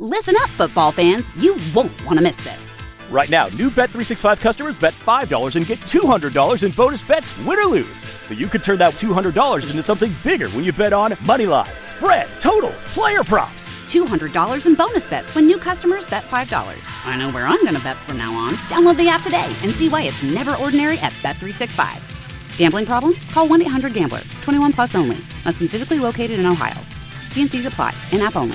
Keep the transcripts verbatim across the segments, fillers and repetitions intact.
Listen up, football fans. You won't want to miss this. Right now, new Bet three sixty-five customers bet five dollars and get two hundred dollars in bonus bets, win or lose. So you could turn that two hundred dollars into something bigger when you bet on money line, spread, totals, player props. two hundred dollars in bonus bets when new customers bet five dollars. I know where I'm going to bet from now on. Download the app today and see why it's never ordinary at Bet three sixty-five. Gambling problem? Call one eight hundred gambler. twenty-one plus only. Must be physically located in Ohio. T and C's apply. In-app only.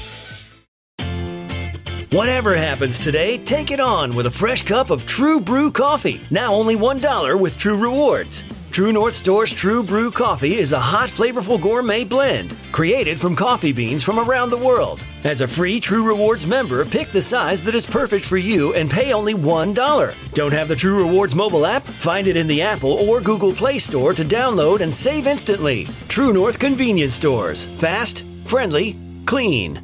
Whatever happens today, take it on with a fresh cup of True Brew coffee. Now only one dollar with True Rewards. True North Store's True Brew coffee is a hot, flavorful gourmet blend created from coffee beans from around the world. As a free True Rewards member, pick the size that is perfect for you and pay only one dollar. Don't have the True Rewards mobile app? Find it in the Apple or Google Play Store to download and save instantly. True North Convenience Stores. Fast, friendly, clean.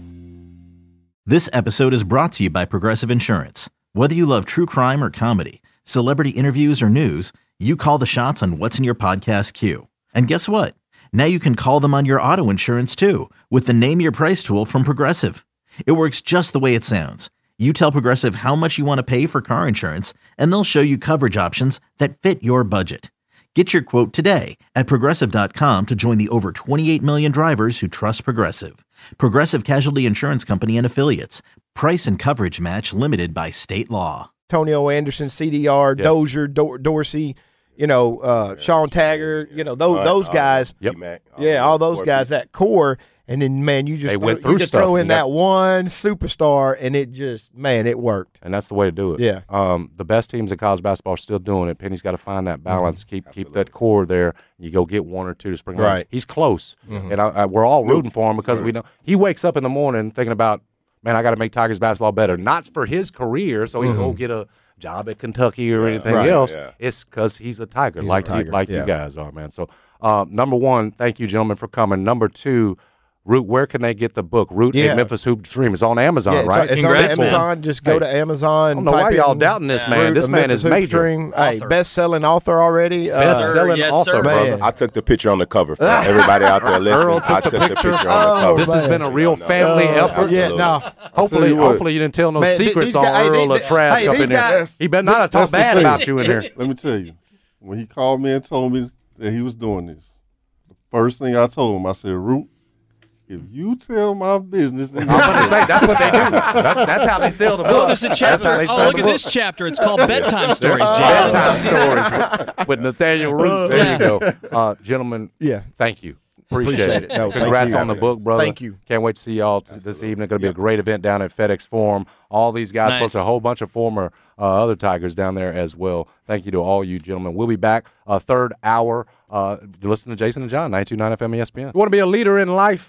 This episode is brought to you by Progressive Insurance. Whether you love true crime or comedy, celebrity interviews or news, you call the shots on what's in your podcast queue. And guess what? Now you can call them on your auto insurance too with the Name Your Price tool from Progressive. It works just the way it sounds. You tell Progressive how much you want to pay for car insurance, and they'll show you coverage options that fit your budget. Get your quote today at Progressive dot com to join the over twenty-eight million drivers who trust Progressive. Progressive Casualty Insurance Company and Affiliates. Price and coverage match limited by state law. Antonio Anderson, C D R, Yes. Dozier, Dor- Dorsey, you know, uh, Sean Taggart, you know, those those guys. Yep. Yeah, all those guys, that core. And then, man, you just, They throw, went you through just stuff. throw in You got- that one superstar, and it just, man, it worked. And that's the way to do it. Yeah. Um, the best teams in college basketball are still doing it. Penny's got to find that balance. Mm-hmm. Keep keep that core there. You go get one or two to spring. Right. He's close, Mhm. and I, I, we're all rooting for him because we know he wakes up in the morning thinking about, man, I got to make Tigers basketball better. Not for his career, so he can go Mhm. get a job at Kentucky or anything Right. else. Yeah. It's because he's a Tiger, He's a like Tiger, You, like yeah. you guys are, man. So, uh, number one, thank you, gentlemen, for coming. Number two. Root, where can they get the book? Root Yeah. a Memphis Hoop Dream. It's on Amazon, Yeah, it's right? on, it's on Amazon. Just go Hey, to Amazon. I don't know type why y'all in doubting this Root, man. This a man Memphis is Hoop major. Dream. Hey, Author. best-selling author already. Uh, Best-selling Yes, author, sir. brother. I took the picture on the cover for everybody out there listening. Earl took I the took picture. the picture on the Oh, cover. This has man. been a real family Uh, effort. Yeah, no. Hopefully, you what. hopefully you didn't tell no Man, th- secrets these on guys- Earl they- or Trask hey, up these in there. guys- He better not have talked That's the bad thing. about you in here. Let me tell you, when he called me and told me that he was doing this, the first thing I told him, I said, Root, if you tell my business, I'm going to say that's what they do. That's, that's how they sell the book. Oh, there's a That's how chapter. they Oh, sell look the at book. this chapter. It's called Bedtime Stories, Jason. Bedtime stories with, with Nathaniel Root. There you go, uh, gentlemen. Yeah. Thank you. Appreciate, Appreciate it. it. No, thank Congrats you. on the book, brother. Thank you. Can't wait to see y'all t- this evening. Going to be a great event down at FedEx Forum. All these guys, Nice. plus a whole bunch of former uh, other Tigers down there as well. Thank you to all you gentlemen. We'll be back a third hour. Uh, listen to Jason and John, ninety-two point nine F M E S P N. You want to be a leader in life?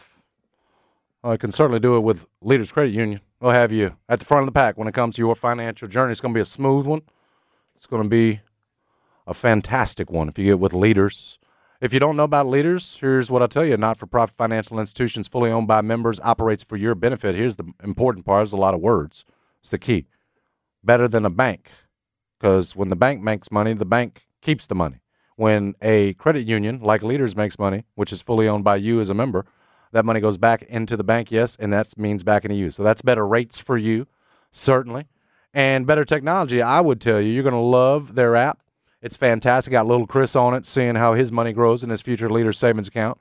I uh, can certainly do it with Leaders Credit Union. We'll have you at the front of the pack when it comes to your financial journey. It's going to be a smooth one. It's going to be a fantastic one if you get with Leaders. If you don't know about Leaders, here's what I'll tell you. Not-for-profit financial institutions fully owned by members, operates for your benefit. Here's the important part. There's a lot of words. It's the key. Better than a bank, because when the bank makes money, the bank keeps the money. When a credit union like Leaders makes money, which is fully owned by you as a member, that money goes back into the bank, yes, and that means back into you. So that's better rates for you, certainly, and better technology. I would tell you, you're going to love their app. It's fantastic. Got little Chris on it, seeing how his money grows in his future Leaders savings account.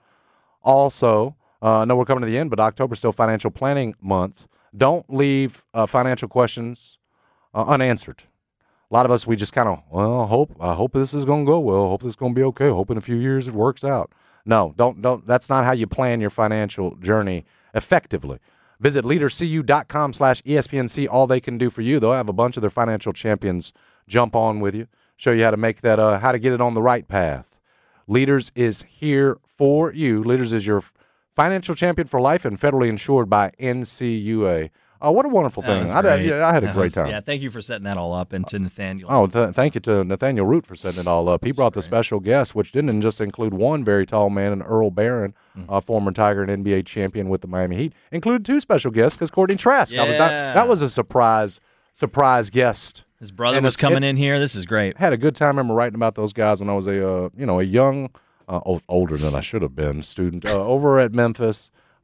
Also, uh, I know we're coming to the end, but October's still financial planning month. Don't leave uh, financial questions uh, unanswered. A lot of us, we just kind of, well, hope I hope this is going to go well. Hope this is going to be okay. Hope in a few years it works out. No, don't don't. That's not how you plan your financial journey effectively. Visit leadercu.com slash ESPN. See all they can do for you. They'll have a bunch of their financial champions jump on with you, show you how to make that, uh, how to get it on the right path. Leaders is here for you. Leaders is your financial champion for life and federally insured by N C U A. Oh, what a wonderful That thing. was I, great. yeah, I had a That great was- time. Yeah, thank you for setting that all up, and to Nathaniel. Oh, th- thank you to Nathaniel Root for setting it all up. He brought the special guest, which didn't just include one very tall man, and Earl Barron, Mm-hmm. a former Tiger and N B A champion with the Miami Heat, included two special guests because Courtney Trask. I was not, Yeah. that was a surprise, surprise guest. His brother And was it's- coming it- in here. This is great. Had a good time. I remember writing about those guys when I was a, uh, you know, a young, uh, o- older than I should have been student uh, over at Memphis.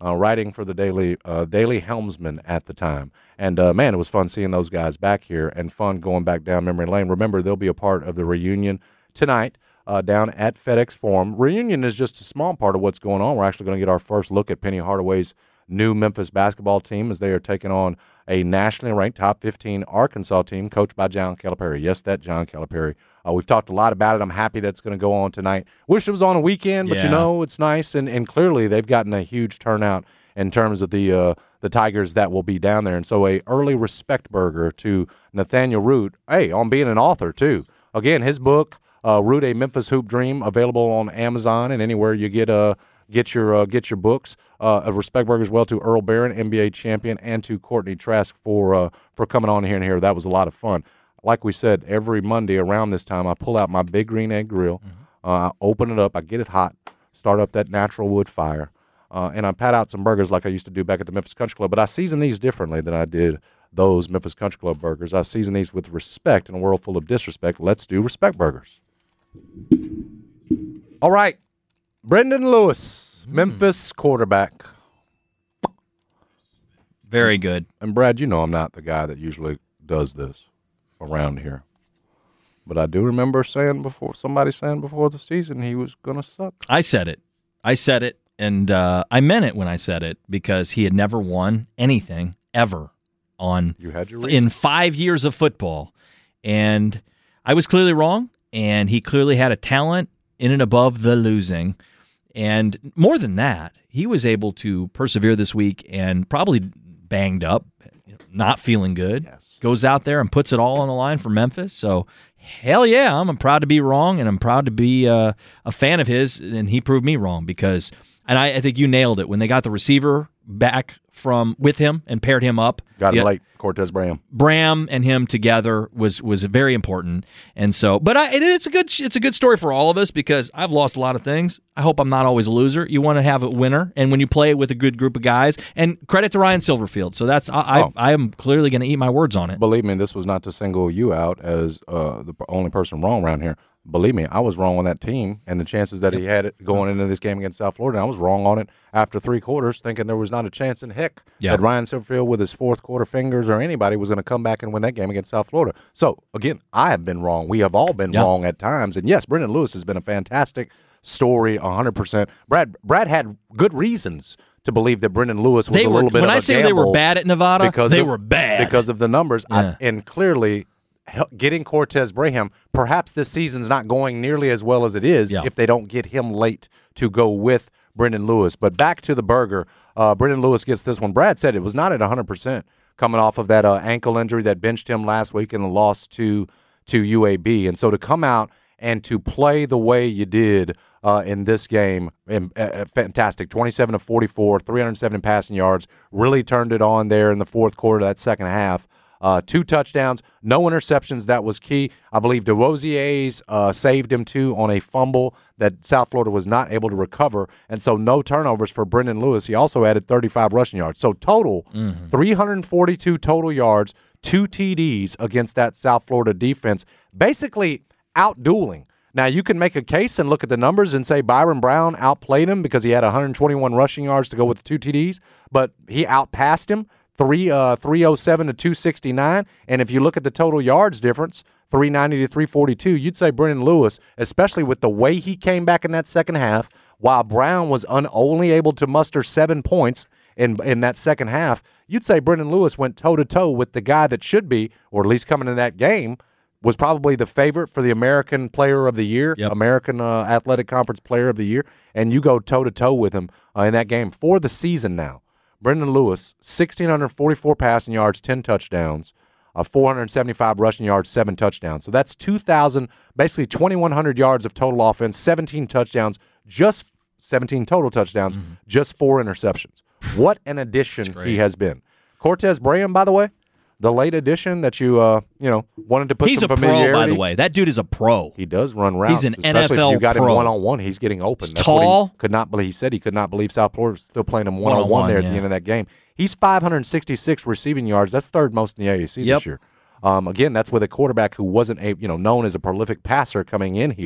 uh, writing for the Daily uh, Daily Helmsman at the time. And, uh, man, it was fun seeing those guys back here and fun going back down memory lane. Remember, they'll be a part of the reunion tonight uh, down at FedEx Forum. Reunion is just a small part of what's going on. We're actually going to get our first look at Penny Hardaway's new Memphis basketball team as they are taking on a nationally ranked top fifteen Arkansas team coached by John Calipari. Yes, that John Calipari. Uh, we've talked a lot about it. I'm happy that's going to go on tonight. Wish it was on a weekend, but Yeah. you know, it's nice. And, and clearly they've gotten a huge turnout in terms of the uh, the Tigers that will be down there. And so a early respect burger to Nathaniel Root, hey, on being an author too. Again, his book, uh, Root, A Memphis Hoop Dream, available on Amazon and anywhere you get a Get your uh, get your books. Uh, a respect burger as well to Earl Barron, N B A champion, and to Courtney Trask for uh, for coming on here and here. That was a lot of fun. Like we said, every Monday around this time, I pull out my big green egg grill, mm-hmm. uh, I open it up, I get it hot, start up that natural wood fire, uh, and I pat out some burgers like I used to do back at the Memphis Country Club. But I season these differently than I did those Memphis Country Club burgers. I season these with respect in a world full of disrespect. Let's do respect burgers. All right. Brendan Lewis, Memphis quarterback. Very good. And, Brad, you know I'm not the guy that usually does this around here. But I do remember saying before, somebody saying before the season he was going to suck. I said it. I said it, and uh, I meant it when I said it because he had never won anything ever on You had your in five years of football. And I was clearly wrong, and he clearly had a talent in and above the losing. And more than that, he was able to persevere this week and probably banged up, not feeling good, yes. goes out there and puts it all on the line for Memphis. So, hell yeah, I'm proud to be wrong, and I'm proud to be uh, a fan of his, and he proved me wrong because, and I, I think you nailed it, when they got the receiver back from with him and paired him up. Got him yeah, late, Cortez Bram. Bram and him together was was very important, and so. But I, and it's a good it's a good story for all of us because I've lost a lot of things. I hope I'm not always a loser. You want to have a winner, and when you play with a good group of guys, and credit to Ryan Silverfield. So that's I Oh. I, I am clearly going to eat my words on it. Believe me, this was not to single you out as uh, the only person wrong around here. Believe me, I was wrong on that team and the chances that he had it going into this game against South Florida. And I was wrong on it after three quarters, thinking there was not a chance in heck Yeah. that Ryan Silverfield with his fourth quarter fingers or anybody was going to come back and win that game against South Florida. So, again, I have been wrong. We have all been Yeah. wrong at times. And, yes, Brendan Lewis has been a fantastic story, one hundred percent. Brad Brad had good reasons to believe that Brendan Lewis was They a were little bit when of I a say they were gamble bad at Nevada. because They of- were bad because of the numbers. I- Yeah. and clearly, hel- getting Cortez Braham, perhaps this season's not going nearly as well as it is Yeah. if they don't get him late to go with Brendan Lewis. But back to the burger, uh, Brendan Lewis gets this one. Brad said it was not at one hundred percent coming off of that uh, ankle injury that benched him last week in the loss to to U A B. And so to come out and to play the way you did uh, in this game, and, uh, fantastic. twenty-seven to forty-four, three hundred seven passing yards, really turned it on there in the fourth quarter, that second half. Uh, two touchdowns, no interceptions. That was key. I believe DeRozier's uh, saved him, too, on a fumble that South Florida was not able to recover. And so no turnovers for Brendan Lewis. He also added thirty-five rushing yards. So total, Mm-hmm. three hundred forty-two total yards, two T Ds against that South Florida defense, basically out-dueling. Now, you can make a case and look at the numbers and say Byron Brown outplayed him because he had one hundred twenty-one rushing yards to go with the two T Ds, but he outpassed him. Three uh three oh seven to two sixty-nine, and if you look at the total yards difference, three ninety to three forty-two, you'd say Brendan Lewis, especially with the way he came back in that second half, while Brown was un- only able to muster seven points in in that second half, you'd say Brendan Lewis went toe to toe with the guy that should be, or at least coming in that game, was probably the favorite for the American Player of the Year, Yep. American uh, Athletic Conference Player of the Year, and you go toe to toe with him uh, in that game for the season now. Brendan Lewis, one thousand six hundred forty-four passing yards, ten touchdowns, uh, four hundred seventy-five rushing yards, seven touchdowns. So that's two thousand, basically twenty-one hundred yards of total offense, seventeen touchdowns, just seventeen total touchdowns, Mm-hmm. just four interceptions. What an addition he has been. Cortez Braham, by the way, the late addition that you uh you know wanted to put He's some a pro, familiarity. by the way. That dude is a pro. He does run routes. He's an especially N F L if you got pro. him one on one. He's getting open. He's That's what he tall. could not believe. He said he could not believe South Florida was still playing him one on one there at yeah. the end of that game. He's five hundred sixty-six receiving yards. That's third most in the A A C Yep. this year. Um, again, that's with a quarterback who wasn't a you know known as a prolific passer coming in here.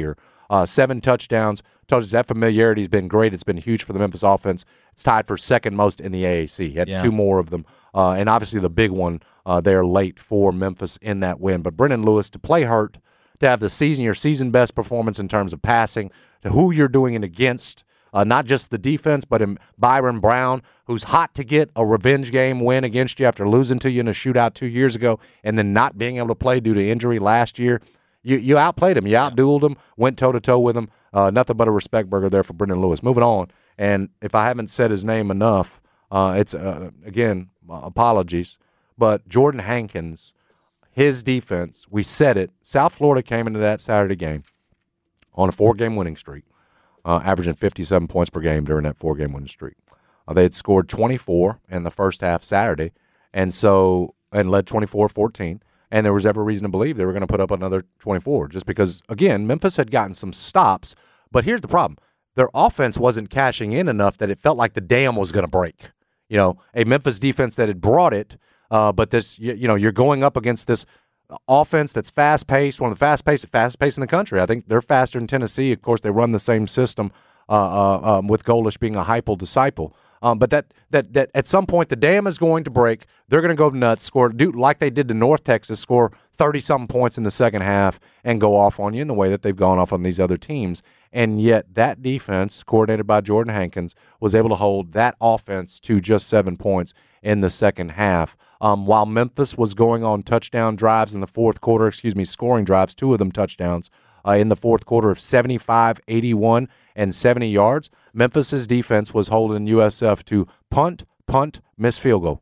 uh, seven touchdowns. Told you that familiarity has been great. It's been huge for the Memphis offense. It's tied for second most in the A A C. He had Yeah. two more of them, uh, and obviously the big one uh, there late for Memphis in that win. But Brendan Lewis, to play hurt, to have the season, your season best performance in terms of passing, to who you're doing it against, uh, not just the defense, but in Byron Brown, who's hot to get a revenge game win against you after losing to you in a shootout two years ago and then not being able to play due to injury last year. You you outplayed him. You outdueled him, went toe-to-toe with him. Uh, nothing but a respect burger there for Brendan Lewis. Moving on, and if I haven't said his name enough, uh, it's, uh, again, uh, apologies, but Jordan Hankins, his defense, we said it, South Florida came into that Saturday game on a four-game winning streak, uh, averaging fifty-seven points per game during that four-game winning streak. Uh, they had scored twenty-four in the first half Saturday, and so and led twenty-four fourteen. And there was every reason to believe they were going to put up another twenty-four just because, again, Memphis had gotten some stops. But here's the problem. Their offense wasn't cashing in enough that it felt like the dam was going to break. You know, a Memphis defense that had brought it, uh, but this, you, you know, you're going up against this offense that's fast-paced, one of the fast-paced, fastest-paced in the country. I think they're faster than Tennessee. Of course, they run the same system uh, uh, um, with Golish being a Heupel disciple. Um, but that, that that at some point the dam is going to break. They're going to go nuts, score do like they did to North Texas, score thirty-something points in the second half and go off on you in the way that they've gone off on these other teams. And yet that defense, coordinated by Jordan Hankins, was able to hold that offense to just seven points in the second half. Um, while Memphis was going on touchdown drives in the fourth quarter, excuse me, scoring drives, two of them touchdowns, uh, in the fourth quarter of seventy-five, eighty-one, and seventy yards, Memphis's defense was holding U S F to punt, punt, miss field goal.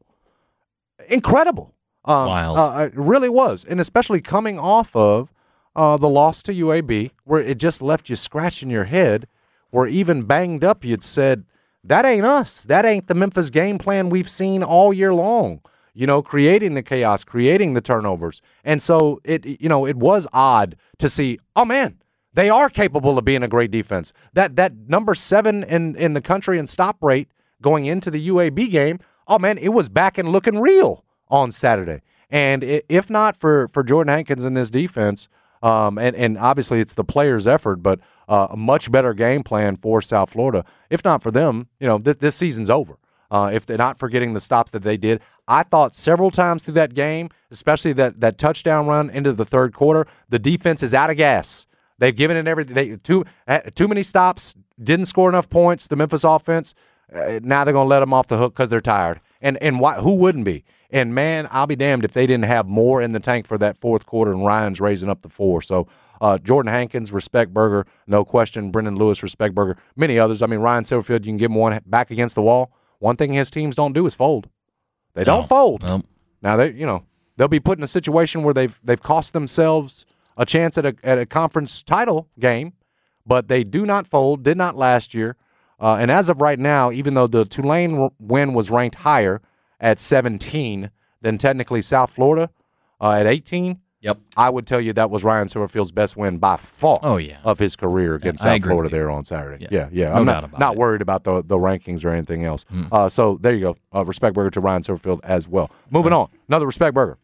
Incredible. Um, Wild. Uh, it really was, and especially coming off of uh, the loss to U A B, where it just left you scratching your head, where even banged up you'd said, that ain't us. That ain't the Memphis game plan we've seen all year long. You know, creating the chaos, creating the turnovers. And so, it you know, it was odd to see, oh, man, they are capable of being a great defense. That that number seven in, in the country in stop rate going into the U A B game, oh, man, it was back and looking real on Saturday. And it, if not for, for Jordan Hankins in this defense, um, and, and obviously it's the players' effort, but uh, a much better game plan for South Florida. If not for them, you know, th- this season's over. Uh, if they're not forgetting the stops that they did. I thought several times through that game, especially that, that touchdown run into the third quarter, the defense is out of gas. They've given it everything. They, too, too many stops, didn't score enough points, the Memphis offense. Uh, now they're going to let them off the hook because they're tired. And and why, who wouldn't be? And, man, I'll be damned if they didn't have more in the tank for that fourth quarter and Ryan's raising up the four. So, uh, Jordan Hankins, respect burger, no question. Brendan Lewis, respect burger. Many others. I mean, Ryan Silverfield, you can give him one back against the wall. One thing his teams don't do is fold. They No. don't fold. No. Now they, you know, they'll be put in a situation where they've they've cost themselves a chance at a at a conference title game, but they do not fold. Did not last year, uh, and as of right now, even though the Tulane win was ranked higher at seventeen than technically South Florida uh, at eighteen. Yep. I would tell you that was Ryan Silverfield's best win by far Oh, yeah. of his career against I South agree Florida with you. there on Saturday. Yeah. Yeah, yeah. No I'm doubt not, about not it. worried about the, the rankings or anything else. Mm. Uh, so there you go. Uh, respect burger to Ryan Silverfield as well. Moving on. Another respect burger.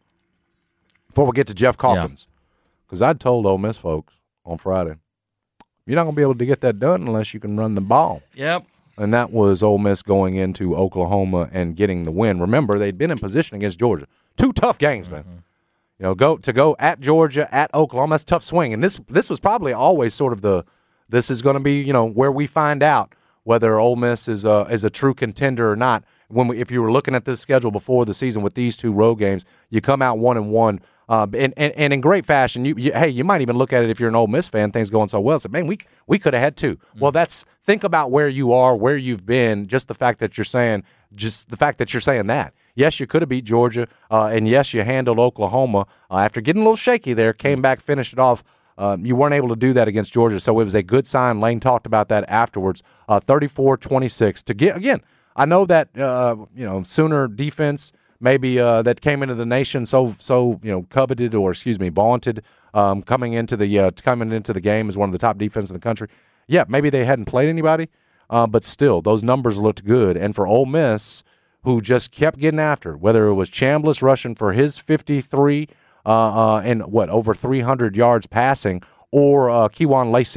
Before we get to Jeff Calkins, because I told Ole Miss folks on Friday, you're not going to be able to get that done unless you can run the ball. Yep. And that was Ole Miss going into Oklahoma and getting the win. Remember, they'd been in position against Georgia. Two tough games, man. You know, go to go at Georgia, at Oklahoma, that's a tough swing. And this this was probably always sort of the this is going to be, you know, where we find out whether Ole Miss is a, is a true contender or not. When we, if you were looking at this schedule before the season with these two road games, you come out one and one, uh, and, and and in great fashion. You, you hey, you might even look at it if you're an Ole Miss fan, things going so well. Say, man, we we could have had two. Mm-hmm. Well, that's think about where you are, where you've been. Just the fact that you're saying, just the fact that you're saying that. Yes, you could have beat Georgia, uh, and yes, you handled Oklahoma uh, after getting a little shaky there. Came back, finished it off. Uh, you weren't able to do that against Georgia, so it was a good sign. Lane talked about that afterwards. Uh, thirty-four twenty-six to get again. I know that uh, you know Sooner defense maybe uh, that came into the nation so so you know coveted or excuse me vaunted um, coming into the uh, coming into the game as one of the top defenses in the country. Yeah, maybe they hadn't played anybody, uh, but still those numbers looked good. And for Ole Miss, who just kept getting after, whether it was Chambliss rushing for his fifty-three uh, uh, and what over three hundred yards passing, or uh, Kejuan Lacey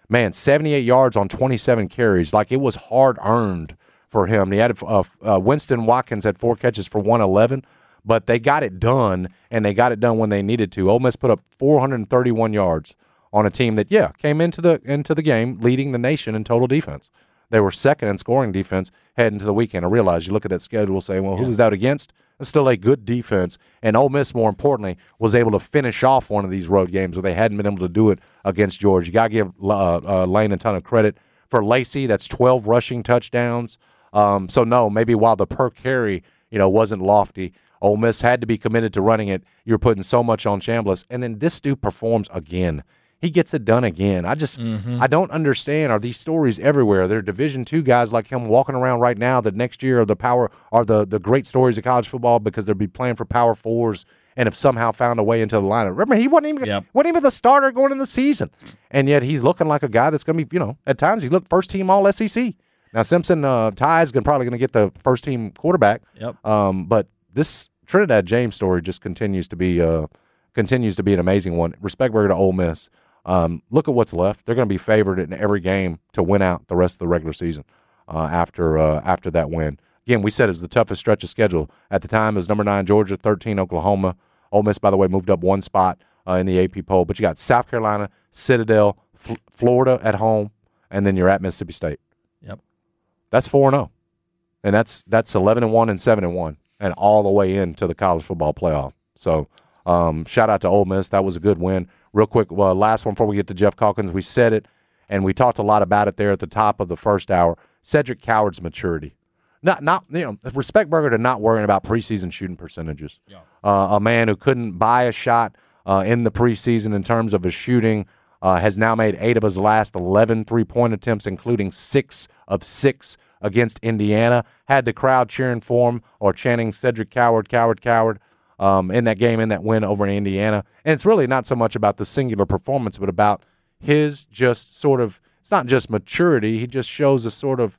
man, seventy-eight yards on twenty-seven carries. Like, it was hard-earned for him. He had uh, uh, Winston Watkins had four catches for one eleven, but they got it done, and they got it done when they needed to. Ole Miss put up four hundred thirty-one yards on a team that, yeah, came into the into the game leading the nation in total defense. They were second in scoring defense heading to the weekend. I realize you look at that schedule, say, well, who's that against? It's still a good defense. And Ole Miss, more importantly, was able to finish off one of these road games where they hadn't been able to do it against Georgia. You got to give uh, uh, Lane a ton of credit. For Lacey, that's twelve rushing touchdowns. Um, so, no, maybe while the per carry, you know, wasn't lofty, Ole Miss had to be committed to running it. You're putting so much on Chambliss. And then this dude performs again. He gets it done again. I just mm-hmm. I don't understand. Are these stories everywhere? There are Division two guys like him walking around right now that next year are the power are the, the great stories of college football because they'll be playing for Power Fours and have somehow found a way into the lineup. Remember, he wasn't even yep. wasn't even the starter going in the season, and yet he's looking like a guy that's going to be, you know, at times he looked first team All S E C. Now Simpson uh, Ty is gonna, probably going to get the first team quarterback. Yep. Um, but this Trinidad James story just continues to be uh, continues to be an amazing one. Respectburger to Ole Miss. Um, look at what's left. They're going to be favored in every game to win out the rest of the regular season uh, after uh, after that win. Again, we said it was the toughest stretch of schedule. At the time, it was number nine Georgia, thirteen Oklahoma. Ole Miss, by the way, moved up one spot uh, in the A P poll. But you got South Carolina, Citadel, F- Florida at home, and then you're at Mississippi State. Yep. That's four and oh. And that's that's eleven and one and seven and one, and all the way into the college football playoff. So um, shout out to Ole Miss. That was a good win. Real quick, well, last one before we get to Jeff Calkins. We said it, and we talked a lot about it there at the top of the first hour. Cedric Coward's maturity. Not, not you know, Respectburger to not worrying about preseason shooting percentages. Yeah. Uh, a man who couldn't buy a shot uh, in the preseason in terms of his shooting uh, has now made eight of his last eleven three-point attempts, including six of six against Indiana. Had the crowd cheering for him or chanting Cedric Coward, Coward, Coward. Um, in that game, in that win over in Indiana. And it's really not so much about the singular performance, but about his just sort of, it's not just maturity. He just shows a sort of,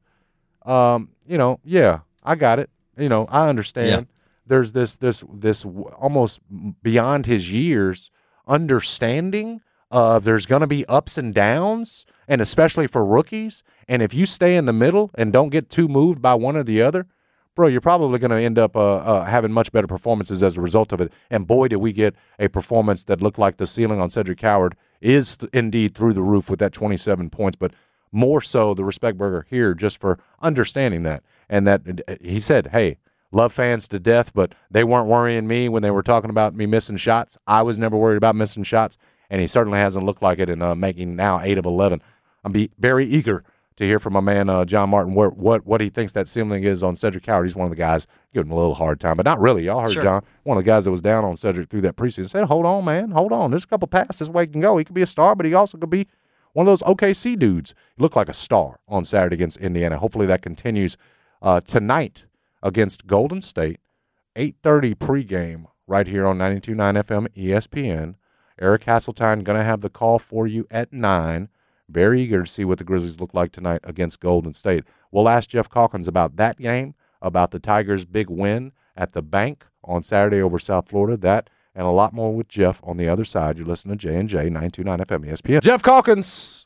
um, you know, yeah, I got it. You know, I understand. Yeah. There's this, this, this almost beyond his years understanding of there's going to be ups and downs, and especially for rookies. And if you stay in the middle and don't get too moved by one or the other, bro, you're probably going to end up uh, uh, having much better performances as a result of it. And boy, did we get a performance that looked like the ceiling on Cedric Coward is th- indeed through the roof with that twenty-seven points, but more so the Respectburger here just for understanding that. And that uh, he said, hey, love fans to death, but they weren't worrying me when they were talking about me missing shots. I was never worried about missing shots, and he certainly hasn't looked like it in uh, making now eight of eleven. I'm be very eager to hear from my man uh, John Martin where, what what he thinks that ceiling is on Cedric Coward. He's one of the guys giving him a little hard time, but not really. Y'all heard sure. John, one of the guys that was down on Cedric through that preseason, said, hold on, man, hold on. There's a couple passes this way he can go. He could be a star, but he also could be one of those O K C dudes. He looked like a star on Saturday against Indiana. Hopefully that continues uh, tonight against Golden State, eight thirty pregame right here on ninety-two point nine F M E S P N. Eric Hasseltine going to have the call for you at nine. Very eager to see what the Grizzlies look like tonight against Golden State. We'll ask Jeff Calkins about that game, about the Tigers' big win at the bank on Saturday over South Florida. That and a lot more with Jeff on the other side. You're listening to J and J, ninety-two point nine F M E S P N. Jeff Calkins.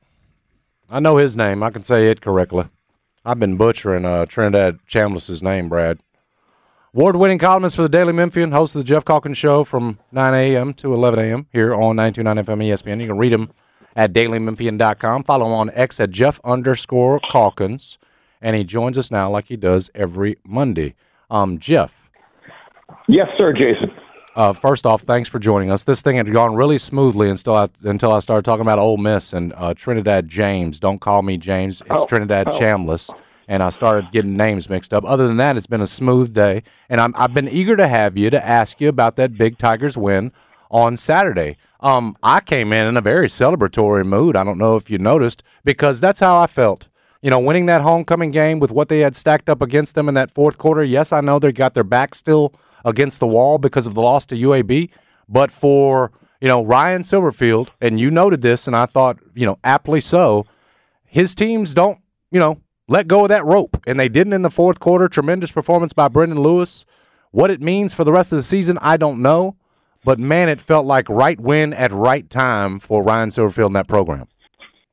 I know his name. I can say it correctly. I've been butchering uh, Trinidad Chambliss's name, Brad. Award-winning columnist for the Daily Memphian, host of the Jeff Calkins Show from nine a.m. to eleven a.m. here on ninety-two point nine F M E S P N. You can read him at daily memphian dot com. Follow him on X at Jeff underscore Calkins. And he joins us now like he does every Monday. Um, Jeff. Yes, sir, Jason. Uh, first off, thanks for joining us. This thing had gone really smoothly until I, until I started talking about Ole Miss and uh, Trinidad James. Don't call me James. It's oh, Trinidad oh. Chambliss. And I started getting names mixed up. Other than that, it's been a smooth day. And I'm, I've been eager to have you to ask you about that big Tigers win on Saturday. Um, I came in in a very celebratory mood. I don't know if you noticed, because that's how I felt. You know, winning that homecoming game with what they had stacked up against them in that fourth quarter. Yes, I know they got their back still against the wall because of the loss to U A B. But for, you know, Ryan Silverfield, and you noted this, and I thought, you know, aptly so, his teams don't, you know, let go of that rope. And they didn't in the fourth quarter. Tremendous performance by Brendan Lewis. What it means for the rest of the season, I don't know. But, man, it felt like right win at right time for Ryan Silverfield in that program.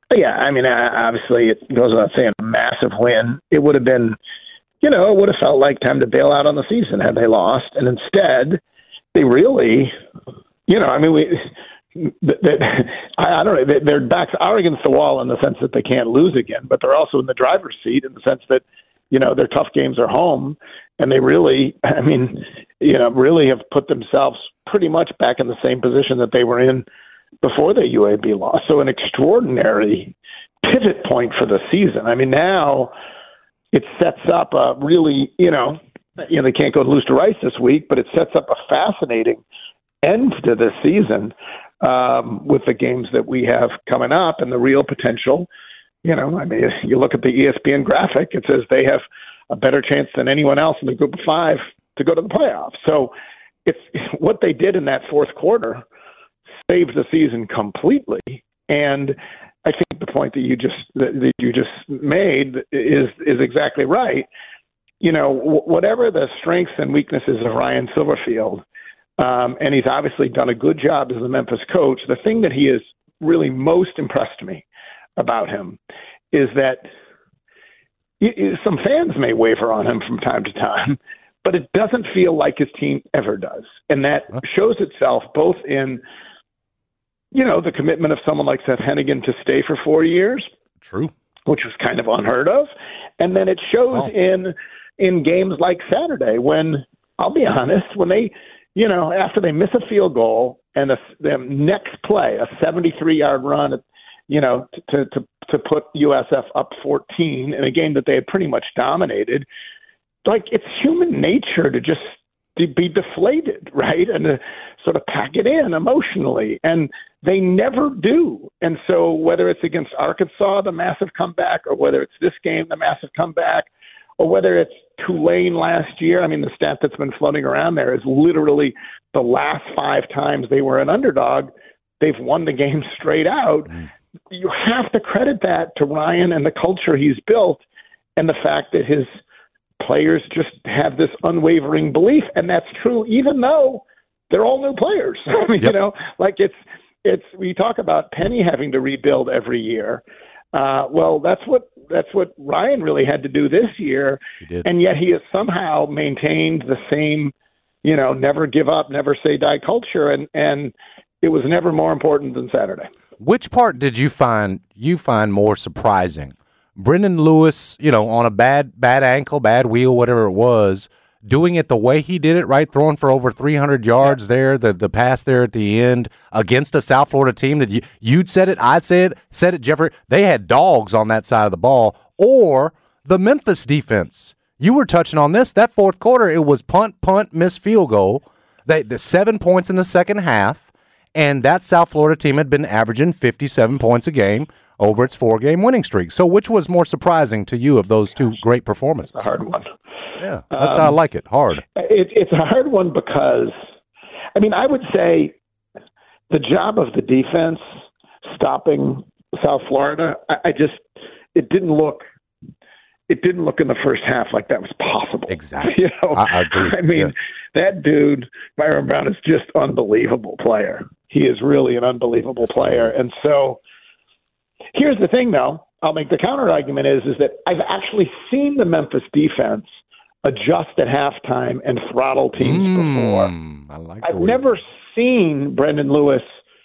Yeah, I mean, obviously it goes without saying, a massive win. It would have been, you know, it would have felt like time to bail out on the season had they lost. And instead, they really, you know, I mean, we, they, I, I don't know, their backs are against the wall in the sense that they can't lose again, but they're also in the driver's seat in the sense that, you know, their tough games are home. And they really, I mean, you know, really have put themselves pretty much back in the same position that they were in before the U A B loss. So an extraordinary pivot point for the season. I mean, now it sets up a really, you know, you know, they can't go lose to Rice this week, but it sets up a fascinating end to this season um, with the games that we have coming up and the real potential. You know, I mean, you look at the E S P N graphic, it says they have a better chance than anyone else in the group of five to go to the playoffs. So it's what they did in that fourth quarter saved the season completely. And I think the point that you just that you just made is is exactly right. You know, whatever the strengths and weaknesses of Ryan Silverfield, um, and he's obviously done a good job as the Memphis coach. The thing that he has really most impressed me about him is that some fans may waver on him from time to time, but it doesn't feel like his team ever does. And that shows itself both in, you know, the commitment of someone like Seth Hennigan to stay for four years. True. Which was kind of unheard of. And then it shows oh. in in games like Saturday when, I'll be honest, when they, you know, after they miss a field goal and the, the next play, a seventy-three-yard run, you know, to, to to put U S F up fourteen in a game that they had pretty much dominated, like it's human nature to just to be deflated, right? And to sort of pack it in emotionally. And they never do. And so whether it's against Arkansas, the massive comeback, or whether it's this game, the massive comeback, or whether it's Tulane last year, I mean, the stat that's been floating around there is literally the last five times they were an underdog, they've won the game straight out. Mm. You have to credit that to Ryan and the culture he's built and the fact that his players just have this unwavering belief. And that's true even though they're all new players. I mean, yep. You know, like it's, it's, we talk about Penny having to rebuild every year. Uh, well, that's what, that's what Ryan really had to do this year. He did. And yet he has somehow maintained the same, you know, never give up, never say die culture. And, and it was never more important than Saturday. Which part did you find you find more surprising? Brendan Lewis, you know, on a bad bad ankle, bad wheel, whatever it was, doing it the way he did it, right? Throwing for over three hundred yards yeah. there, the the pass there at the end against a South Florida team that you, you'd said it, I'd say it, said it, Jeffrey. They had dogs on that side of the ball. Or the Memphis defense. You were touching on this. That fourth quarter, it was punt, punt, miss, field goal. They, the seven points in the second half. And that South Florida team had been averaging fifty-seven points a game over its four-game winning streak. So which was more surprising to you of those two great performances? It's a hard one. Yeah, that's um, how I like it, hard. It, it's a hard one because, I mean, I would say the job of the defense stopping South Florida, I, I just, it didn't look, it didn't look in the first half like that was possible. Exactly. You know, I, I agree. I mean, yeah. that dude, Byron Brown, is just unbelievable player. He is really an unbelievable player. And so here's the thing, though. I'll make the counter argument is, is that I've actually seen the Memphis defense adjust at halftime and throttle teams mm, before. I like I've never seen Brendan Lewis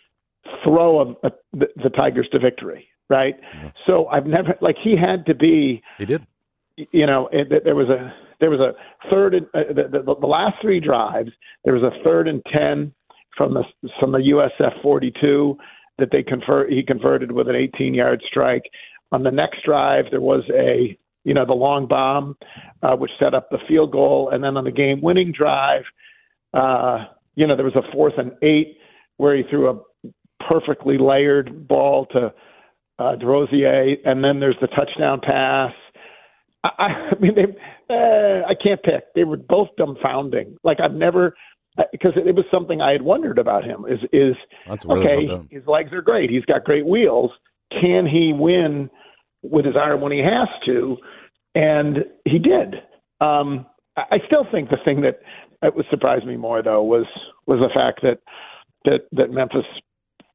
throw a, a, the, the Tigers to victory, right? Yeah. So I've never, like he had to be. He did. You know, it, there was a there was a third and uh, the, the, the last three drives. There was a third and ten from the from the U S F forty-two that they convert. He converted with an eighteen-yard strike. On the next drive, there was a you know the long bomb, uh, which set up the field goal, and then on the game-winning drive, uh, you know there was a fourth and eight where he threw a perfectly layered ball to uh, DeRosier, and then there's the touchdown pass. I, I mean, they, uh, I can't pick. They were both dumbfounding. Like I've never, because it, it was something I had wondered about him. Is is That's really okay? well done. His legs are great. He's got great wheels. Can he win with his arm when he has to? And he did. Um, I, I still think the thing that, that would surprise me more, though, was was the fact that that that Memphis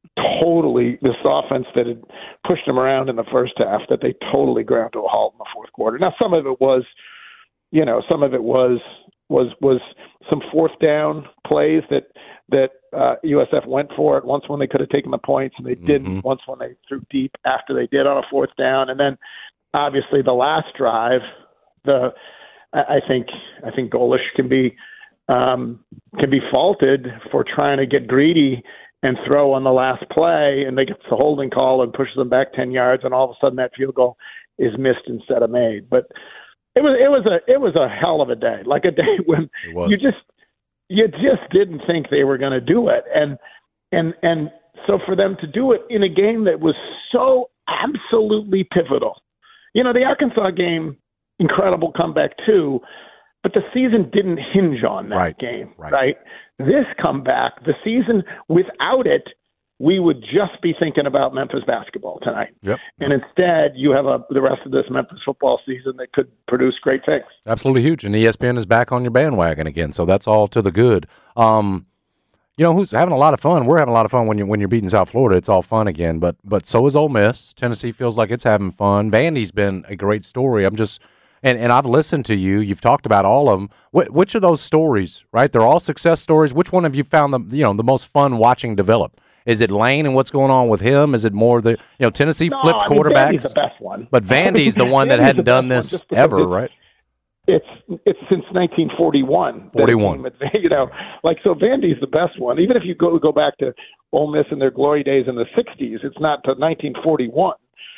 totally this offense that had pushed them around in the first half that they totally ground to a halt in the fourth quarter. Now, some of it was, you know, some of it was was was some fourth down plays that that uh, U S F went for it once when they could have taken the points and they Mm-hmm. didn't. Once when they threw deep after they did on a fourth down, and then obviously the last drive, the I I think I think Golish can be um, can be faulted for trying to get greedy and throw on the last play, and they get the holding call and pushes them back ten yards, and all of a sudden that field goal is missed instead of made. But it was it was a it was a hell of a day, like a day when you just you just didn't think they were going to do it, and and and so for them to do it in a game that was so absolutely pivotal, you know, the Arkansas game, incredible comeback too. But the season didn't hinge on that right. game, right. right? This comeback, the season, without it, we would just be thinking about Memphis basketball tonight. Yep. And instead, you have a, the rest of this Memphis football season that could produce great things. Absolutely huge. And E S P N is back on your bandwagon again, so that's all to the good. Um, you know, who's having a lot of fun? We're having a lot of fun when you're, when you're beating South Florida. It's all fun again. But but so is Ole Miss. Tennessee feels like it's having fun. Vandy's been a great story. I'm just – And and I've listened to you. You've talked about all of them. Wh- which of those stories, right? They're all success stories. Which one have you found the you know the most fun watching develop? Is it Lane and what's going on with him? Is it more the you know Tennessee no, flipped I mean, quarterbacks? Vandy's the best one. But Vandy's the one that Vandy's hadn't the done best this one ever, it's, right? It's it's since nineteen forty-one. forty-one. You know, like so Vandy's the best one. Even if you go go back to Ole Miss in their glory days in the sixties, it's not to nineteen forty-one.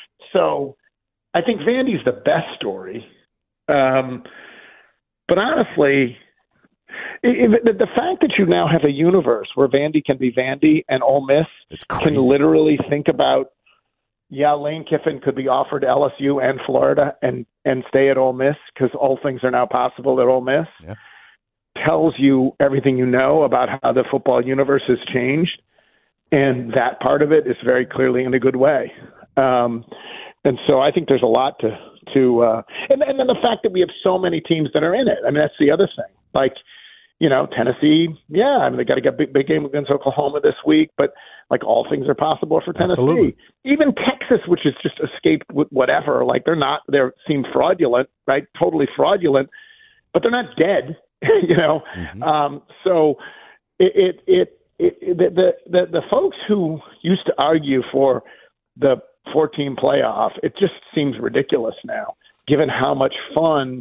So I think Vandy's the best story. Um, but honestly, if, if, the fact that you now have a universe where Vandy can be Vandy and Ole Miss can literally think about, yeah, Lane Kiffin could be offered L S U and Florida and, and stay at Ole Miss because all things are now possible at Ole Miss, yeah. tells you everything you know about how the football universe has changed. And that part of it is very clearly in a good way. Um, and so I think there's a lot to to uh, and, and then the fact that we have so many teams that are in it. I mean, that's the other thing. Like, you know, Tennessee, yeah, I mean, they got to get a big, big game against Oklahoma this week, but like all things are possible for Tennessee. Absolutely. Even Texas, which has just escaped with whatever, like they're not, they seem fraudulent, right? Totally fraudulent, but they're not dead, you know? Mm-hmm. Um, so it, it, it, it the, the, the, the folks who used to argue for the four-team playoff, it just seems ridiculous now, given how much fun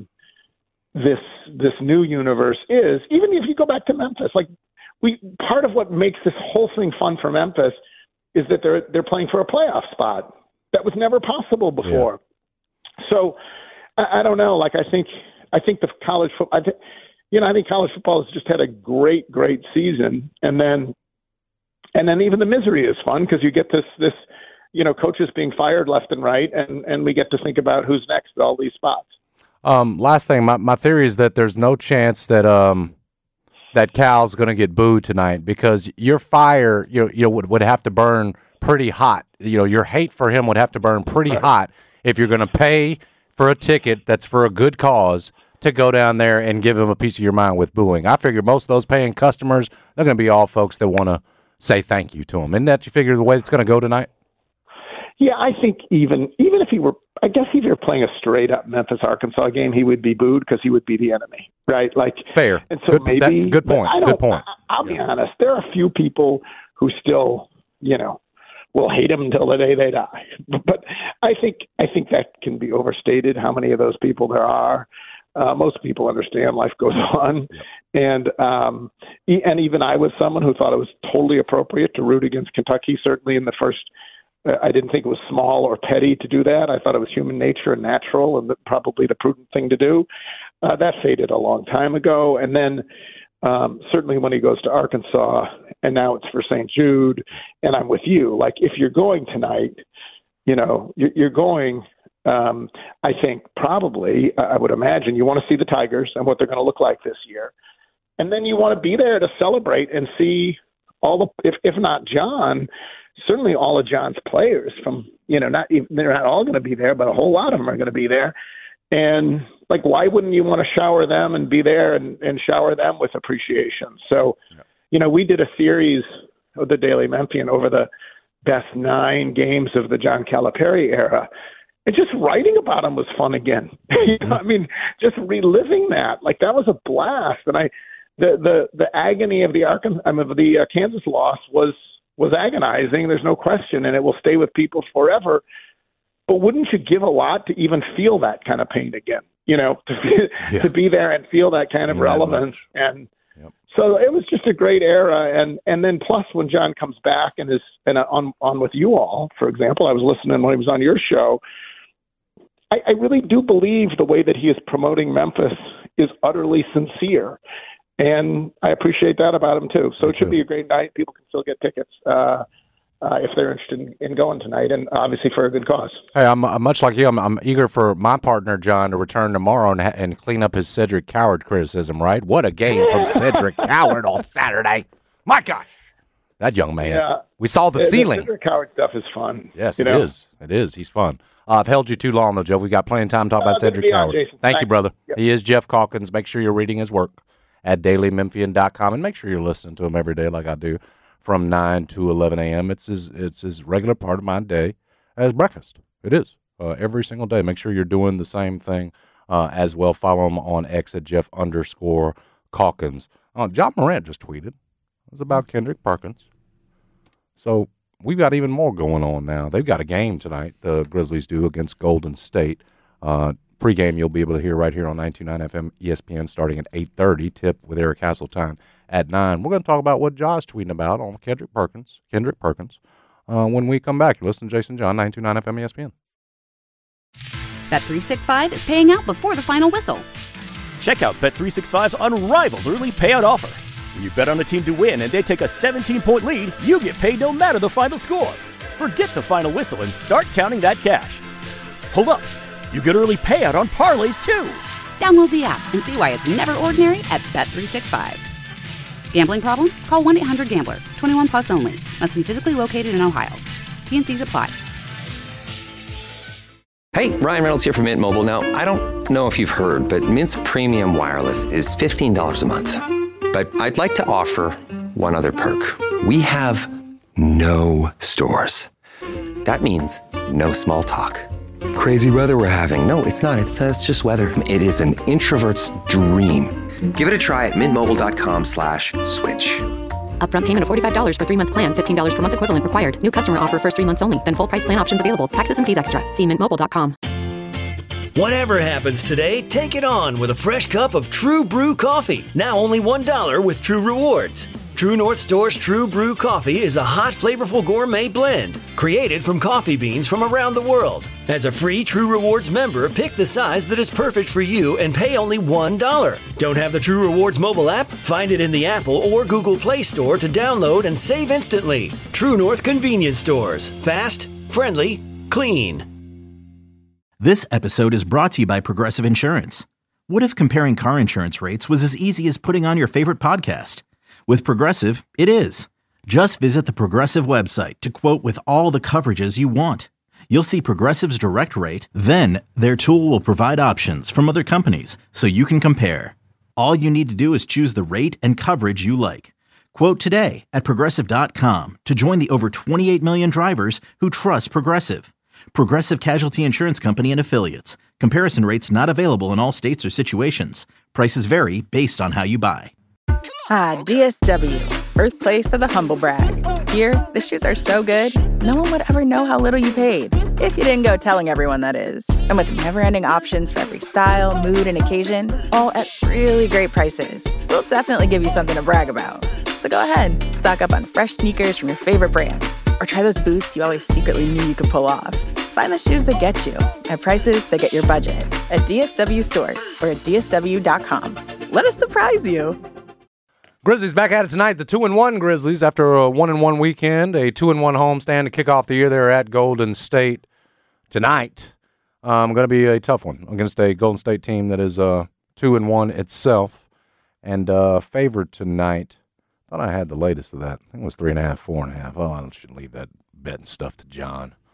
this this new universe is. Even if you go back to Memphis, like we part of what makes this whole thing fun for Memphis is that they're they're playing for a playoff spot that was never possible before. Yeah. So I, I don't know. Like I think I think the college football, I think you know I think college football has just had a great great season, and then and then even the misery is fun because you get this this. you know, coaches being fired left and right, and, and we get to think about who's next at all these spots. Um, last thing, my, my theory is that there's no chance that um, that Cal's going to get booed tonight because your fire, you know, you know, would, would have to burn pretty hot. You know, your hate for him would have to burn pretty right. hot if you're going to pay for a ticket that's for a good cause to go down there and give him a piece of your mind with booing. I figure most of those paying customers, they're going to be all folks that want to say thank you to him. Isn't that you figure the way it's going to go tonight? Yeah, I think even even if he were, I guess if you're playing a straight up Memphis Arkansas game, he would be booed because he would be the enemy, right? Like fair. And so good, maybe that, good point. I don't, good point. I, I'll yeah. be honest. There are a few people who still, you know, will hate him until the day they die. But I think I think that can be overstated. How many of those people there are? Uh, most people understand life goes on, yep. and um, e- and even I was someone who thought it was totally appropriate to root against Kentucky. Certainly in the first. I didn't think it was small or petty to do that. I thought it was human nature and natural and the, probably the prudent thing to do. Uh, that faded a long time ago. And then um, certainly when he goes to Arkansas and now it's for Saint Jude, and I'm with you. Like if you're going tonight, you know, you're, you're going, um, I think probably, I would imagine you want to see the Tigers and what they're going to look like this year. And then you want to be there to celebrate and see all the, if, if not John, certainly all of John's players from, you know, not even, they're not all going to be there, but a whole lot of them are going to be there. And like, why wouldn't you want to shower them and be there and, and shower them with appreciation? So, yeah. you know, we did a series of the Daily Memphian over the, best nine games of the John Calipari era. And just writing about him was fun again. you know, I mean, just reliving that, like that was a blast. And I, the the the agony of the Arkansas, I mean, the uh, Kansas loss was was agonizing. There's no question, and it will stay with people forever. But wouldn't you give a lot to even feel that kind of pain again? You know, to yeah. to be there and feel that kind of yeah, relevance. And yep. so it was just a great era. And and then plus when John comes back and is and on on with you all, for example, I was listening when he was on your show. I, I really do believe the way that he is promoting Memphis is utterly sincere. And I appreciate that about him, too. So Me it should too. be a great night. People can still get tickets uh, uh, if they're interested in, in going tonight, and obviously for a good cause. Hey, I'm, I'm much like you. I'm, I'm eager for my partner, John, to return tomorrow and, and clean up his Cedric Coward criticism, right? What a game from Cedric Coward on Saturday. My gosh. That young man. Yeah. We saw the, the ceiling. The Cedric Coward stuff is fun. Yes, it know? is. It is. He's fun. Uh, I've held you too long, though, Joe. We've got plenty of time to talk about uh, Cedric Coward. On, Thank Thanks. you, brother. Yep. He is Jeff Calkins. Make sure you're reading his work at daily memphian dot com, and make sure you're listening to him every day like I do from nine to eleven a.m. It's his, it's his regular part of my day as breakfast. It is. Uh, every single day. Make sure you're doing the same thing uh, as well. Follow him on X at Jeff underscore Calkins. Uh, John Morant just tweeted. It was about Kendrick Perkins. So we've got even more going on now. They've got a game tonight, the Grizzlies do, against Golden State. Uh, pre-game you'll be able to hear right here on ninety-two point nine F M E S P N starting at eight thirty, tip with Eric Hasseltine at nine. We're going to talk about what Josh tweeting about on Kendrick Perkins, Kendrick Perkins, uh, when we come back. You listen to Jason John, ninety-two point nine F M E S P N. Bet three sixty-five is paying out before the final whistle. Check out Bet three sixty-five's unrivaled early payout offer. When you bet on a team to win and they take a seventeen-point lead, you get paid no matter the final score. Forget the final whistle and start counting that cash. Hold up. You get early payout on parlays, too. Download the app and see why it's never ordinary at Bet three sixty-five. Gambling problem? Call one eight hundred gambler. twenty-one plus only. Must be physically located in Ohio. T and C's apply. Hey, Ryan Reynolds here from Mint Mobile. Now, I don't know if you've heard, but Mint's premium wireless is fifteen dollars a month. But I'd like to offer one other perk. We have no stores. That means no small talk. Crazy weather we're having. No, it's not. It's, uh, it's just weather. It is an introvert's dream. Give it a try at mintmobile.com slash switch. Upfront payment of forty-five dollars for three-month plan. fifteen dollars per month equivalent required. New customer offer first three months only. Then full price plan options available. Taxes and fees extra. See mint mobile dot com. Whatever happens today, take it on with a fresh cup of True Brew coffee. Now only one dollar with True Rewards. True North Store's True Brew coffee is a hot, flavorful gourmet blend created from coffee beans from around the world. As a free True Rewards member, pick the size that is perfect for you and pay only one dollar. Don't have the True Rewards mobile app? Find it in the Apple or Google Play Store to download and save instantly. True North Convenience Stores. Fast, friendly, clean. This episode is brought to you by Progressive Insurance. What if comparing car insurance rates was as easy as putting on your favorite podcast? With Progressive, it is. Just visit the Progressive website to quote with all the coverages you want. You'll see Progressive's direct rate, then their tool will provide options from other companies so you can compare. All you need to do is choose the rate and coverage you like. Quote today at Progressive dot com to join the over twenty-eight million drivers who trust Progressive. Progressive Casualty Insurance Company and Affiliates. Comparison rates not available in all states or situations. Prices vary based on how you buy. Ah, D S W, birthplace of the humble brag. Here, the shoes are so good, no one would ever know how little you paid. If you didn't go telling everyone, that is. And with never-ending options for every style, mood, and occasion, all at really great prices, we'll definitely give you something to brag about. So go ahead, stock up on fresh sneakers from your favorite brands, or try those boots you always secretly knew you could pull off. Find the shoes that get you at prices that get your budget at D S W stores or at D S W dot com. Let us surprise you. Grizzlies back at it tonight. The two and one Grizzlies after a one and one weekend, a two and one homestand to kick off the year. They're at Golden State tonight. Um, going to be a tough one against a Golden State team that is uh, two and one itself and uh, favored tonight. Thought I had the latest of that. I think it was three and a half, four and a half. Oh, I should leave that betting stuff to John.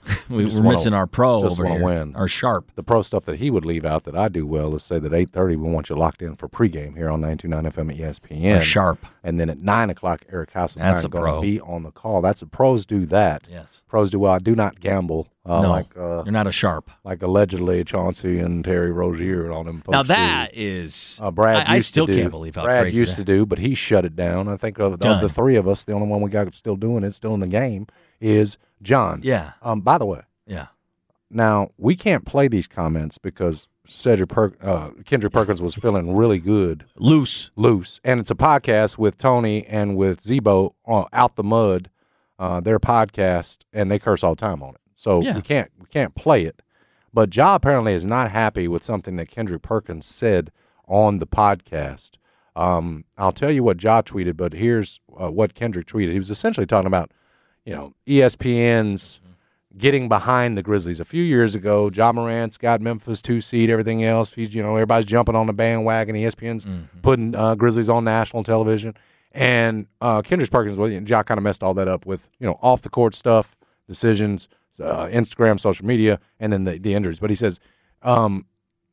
we, just we're wanna- missing our pro just over wanna here, win. our sharp. The pro stuff that he would leave out that I do well is say that eight thirty we want you locked in for pregame here on ninety-two point nine F M at E S P N. Our sharp. And then at nine o'clock, Eric Hasseltine That's a going pro. to be on the call. That's a pros do that. Yes. Pros do well. I do not gamble. Uh, No, like, uh, you're not a sharp. Like allegedly Chauncey and Terry Rozier on them. Now folks that do. is, uh, Brad. I, I used still to do. can't believe how Brad crazy used that. to do, but he shut it down. I think of, of Done. the three of us, the only one we got still doing it, still in the game, is John. Yeah. Um. By the way. Yeah. Now we can't play these comments because Cedric per- uh, Kendrick Perkins was feeling really good, loose, loose, and it's a podcast with Tony and with Zebo uh, out the mud, uh, their podcast, and they curse all the time on it. So Yeah. we can't we can't play it. But Ja apparently is not happy with something that Kendrick Perkins said on the podcast. Um, I'll tell you what Ja tweeted, but here's uh, what Kendrick tweeted. He was essentially talking about, you know, E S P N's getting behind the Grizzlies. A few years ago, Ja Morant's got Memphis two seed, everything else. He's, you know, everybody's jumping on the bandwagon. E S P N's Mm-hmm. putting uh, Grizzlies on national television. And uh, Kendrick Perkins, well, Ja kind of messed all that up with, you know, off the court stuff, decisions, uh, Instagram, social media, and then the, the injuries. But he says, um,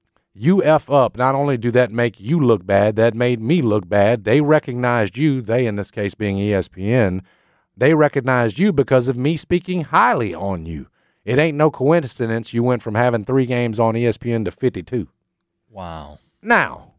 you F up. Not only do that make you look bad, that made me look bad. They recognized you, they in this case being E S P N, they recognized you because of me speaking highly on you. It ain't no coincidence you went from having three games on E S P N to fifty-two. Wow. Now,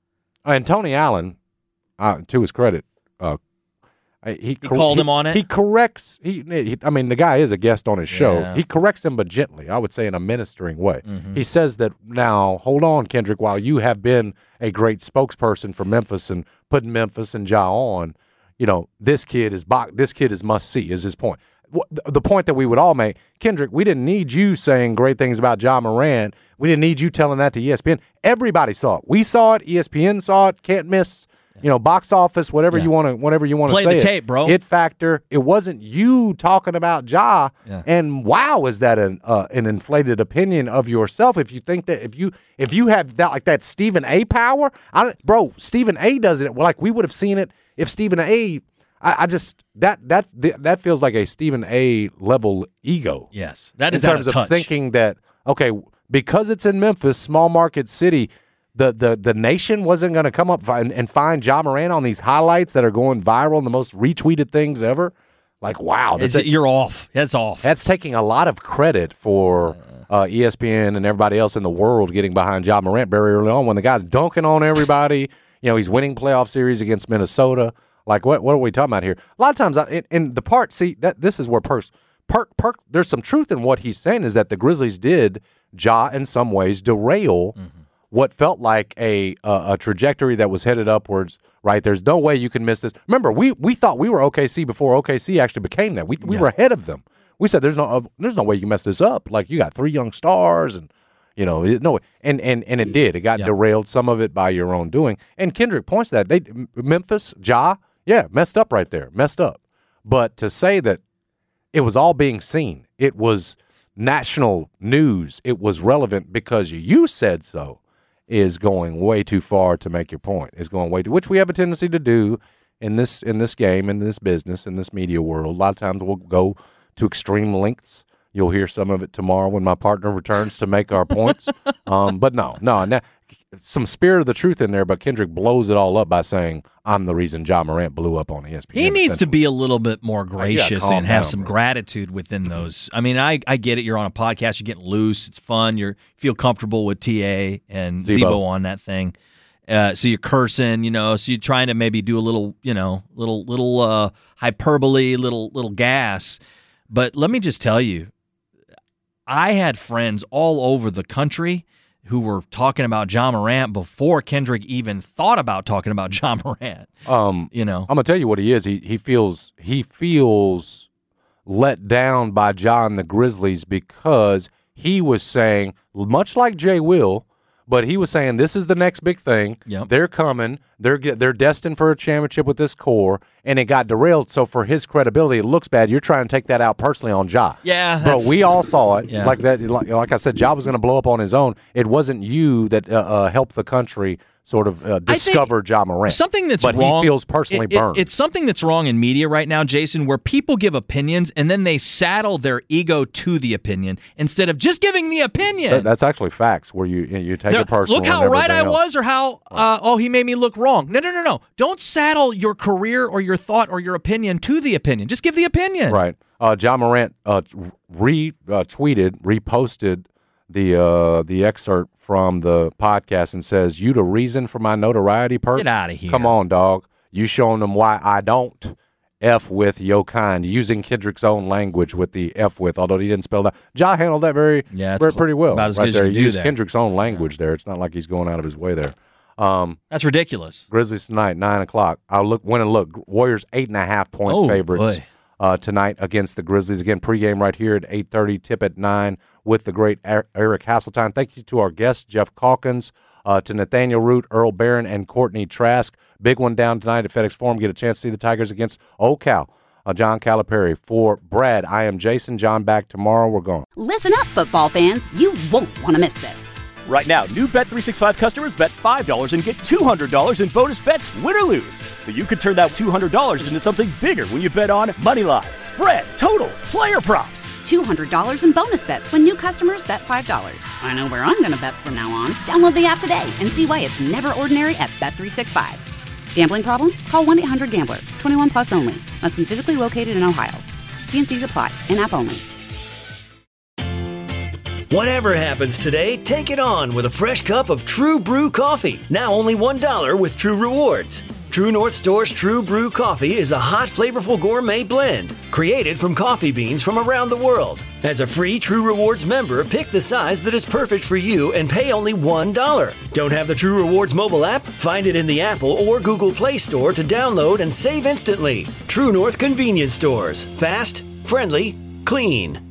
and Tony Allen, uh, to his credit, uh, he, He called him on it? He corrects. He, he, I mean, the guy is a guest on his show. Yeah. He corrects him, but gently. I would say in a ministering way. Mhm. He says that now, hold on, Kendrick. While you have been a great spokesperson for Memphis and putting Memphis and Ja on, you know, this kid is bo- this kid is must see. Is his point. Wh- The the point that we would all make, Kendrick, we didn't need you saying great things about Ja Morant. We didn't need you telling that to E S P N. Everybody saw it. We saw it. E S P N saw it. Can't miss. You know, box office, whatever Yeah. you want to, whatever you want to Play say. the it. tape, bro. It factor. It wasn't you talking about Ja. Yeah. And wow, is that an uh, an inflated opinion of yourself? If you think that if you if you have that like that Stephen A. power, I don't, bro, Stephen A. does it. Like we would have seen it if Stephen A. I, I just that that that feels like a Stephen A. level ego. Yes, that is in out terms of of touch. thinking that okay, because it's in Memphis, small market city. The, the the nation wasn't going to come up and, and find Ja Morant on these highlights that are going viral and the most retweeted things ever. Like, wow. It's- that's- you're off. That's off. That's taking a lot of credit for uh, E S P N and everybody else in the world getting behind Ja Morant very early on when the guy's dunking on everybody. You know, he's winning playoff series against Minnesota. Like, what what are we talking about here? A lot of times, I, in, in the part, see, that this is where Perk, Perk, Perk, there's some truth in what he's saying is that the Grizzlies did, Ja, in some ways, derail Mm-hmm. what felt like a, a a trajectory that was headed upwards, right? There's no way you can miss this. Remember, we we thought we were O K C before O K C actually became that. We we Yeah. were ahead of them. We said there's no uh, there's no way you can mess this up. Like you got three young stars and you know it, no and and and it did. It got Yeah. derailed. Some of it by your own doing. And Kendrick points to that they Memphis Ja yeah messed up right there, messed up. But to say that it was all being seen, it was national news, it was relevant because you said so, is going way too far to make your point. Is going way too, which we have a tendency to do in this in this game, in this business, in this media world. A lot of times we'll go to extreme lengths. You'll hear some of it tomorrow when my partner returns to make our points. Um, but no, no, no, some spirit of the truth in there. But Kendrick blows it all up by saying, "I'm the reason Ja Morant blew up on E S P N." He needs to be a little bit more gracious calm and have down, some bro. gratitude within those. I mean, I, I get it. You're on a podcast. You're getting loose. It's fun. You feel comfortable with T A and Zebo. Zebo on that thing. Uh, so you're cursing, you know. So you're trying to maybe do a little, you know, little little uh, hyperbole, little little gas. But let me just tell you, I had friends all over the country who were talking about Ja Morant before Kendrick even thought about talking about Ja Morant. Um, you know, I'm gonna tell you what he is. He he feels he feels let down by Ja and the Grizzlies because he was saying, much like Jay Will, but he was saying this is the next big thing. Yep. They're coming. They're get- they're destined for a championship with this core, and it got derailed. So for his credibility, it looks bad. You're trying to take that out personally on Ja. Yeah, bro. that's- We all saw it. Yeah. Like that. Like, like I said, Ja was going to blow up on his own. It wasn't you that uh, uh, helped the country sort of uh, discover Ja Morant. Something that's but wrong. he feels personally it, it, burned. It's something that's wrong in media right now, Jason, where people give opinions and then they saddle their ego to the opinion instead of just giving the opinion. That, that's actually facts where you you take There- it personal. Look how and right I everything else. was, or how uh, oh he made me look wrong. No, no, no, no. Don't saddle your career or your thought or your opinion to the opinion. Just give the opinion. Right. Uh, Ja Morant uh, re uh, tweeted, reposted the uh, the excerpt from the podcast and says, "You the reason for my notoriety, perk? Get outta here. Come on, dog. You showing them why I don't F with yo kind." Using Kendrick's own language with the F with, although he didn't spell that. Ja handled that very, Yeah, it's very cl- pretty well. about as right good as there. you He can do used there. Kendrick's own language there. It's not like he's going out of his way there. Um, That's ridiculous. Grizzlies tonight, nine o'clock. I'll look win and look. Warriors eight and a half point Oh, favorites boy. uh, tonight against the Grizzlies. Again, pregame right here at eight thirty. Tip at nine with the great Er- Eric Hasseltine. Thank you to our guests, Jeff Calkins, uh, to Nathaniel Root, Earl Barron, and Courtney Trask. Big one down tonight at FedEx Forum. Get a chance to see the Tigers against Old Cal. Uh, John Calipari. For Brad, I am Jason. John back tomorrow. We're gone. Listen up, football fans. You won't want to miss this. Right now, new Bet three sixty-five customers bet five dollars and get two hundred dollars in bonus bets, win or lose. So you could turn that two hundred dollars into something bigger when you bet on money line, spread, totals, player props. two hundred dollars in bonus bets when new customers bet five dollars. I know where I'm going to bet from now on. Download the app today and see why it's never ordinary at Bet three sixty-five. Gambling problem? Call one eight hundred gambler. twenty-one plus only. Must be physically located in Ohio. T and C's apply. In-app only. Whatever happens today, take it on with a fresh cup of True Brew coffee. Now only one dollar with True Rewards. True North Store's True Brew coffee is a hot, flavorful gourmet blend created from coffee beans from around the world. As a free True Rewards member, pick the size that is perfect for you and pay only one dollar. Don't have the True Rewards mobile app? Find it in the Apple or Google Play Store to download and save instantly. True North Convenience Stores. Fast, friendly, clean.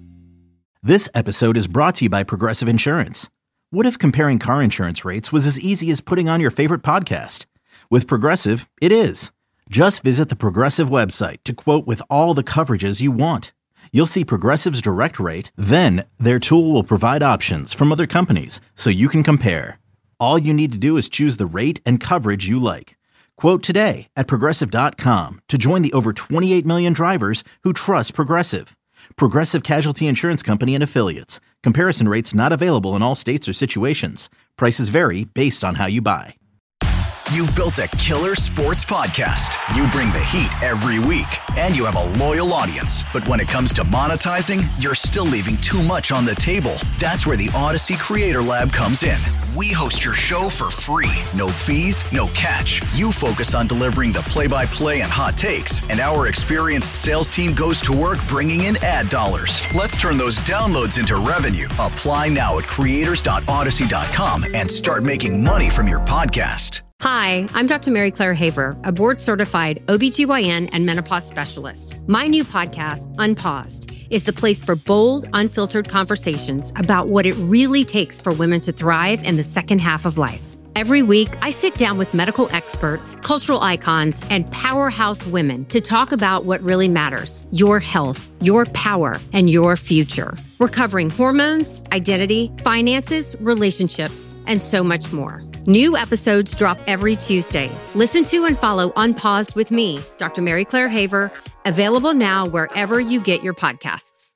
This episode is brought to you by Progressive Insurance. What if comparing car insurance rates was as easy as putting on your favorite podcast? With Progressive, it is. Just visit the Progressive website to quote with all the coverages you want. You'll see Progressive's direct rate, then their tool will provide options from other companies so you can compare. All you need to do is choose the rate and coverage you like. Quote today at Progressive dot com to join the over twenty-eight million drivers who trust Progressive. Progressive Casualty Insurance Company and Affiliates. Comparison rates not available in all states or situations. Prices vary based on how you buy. You've built a killer sports podcast. You bring the heat every week, and you have a loyal audience. But when it comes to monetizing, you're still leaving too much on the table. That's where the Odyssey Creator Lab comes in. We host your show for free. No fees, no catch. You focus on delivering the play-by-play and hot takes, and our experienced sales team goes to work bringing in ad dollars. Let's turn those downloads into revenue. Apply now at creators dot odyssey dot com and start making money from your podcast. Hi, I'm Doctor Mary Claire Haver, a board-certified O B G Y N and menopause specialist. My new podcast, Unpaused, is the place for bold, unfiltered conversations about what it really takes for women to thrive in the second half of life. Every week, I sit down with medical experts, cultural icons, and powerhouse women to talk about what really matters: your health, your power, and your future. We're covering hormones, identity, finances, relationships, and so much more. New episodes drop every Tuesday. Listen to and follow Unpaused with me, Doctor Mary Claire Haver, available now wherever you get your podcasts.